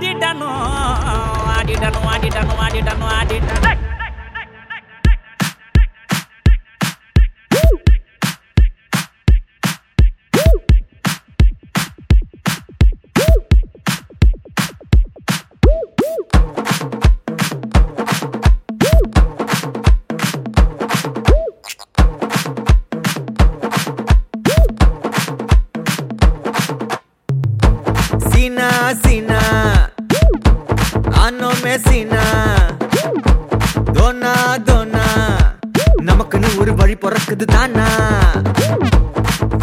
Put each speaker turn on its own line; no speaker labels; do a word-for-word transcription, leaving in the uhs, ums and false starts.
ஆடிடணும் ஆடிடணும் ஆடிடணும் ஆடிடணும் ஆடிடணும்
सीना सीना आनो में सीना दोना दोना நமக்குன்னு ஒரு வழி பிறக்குது தானா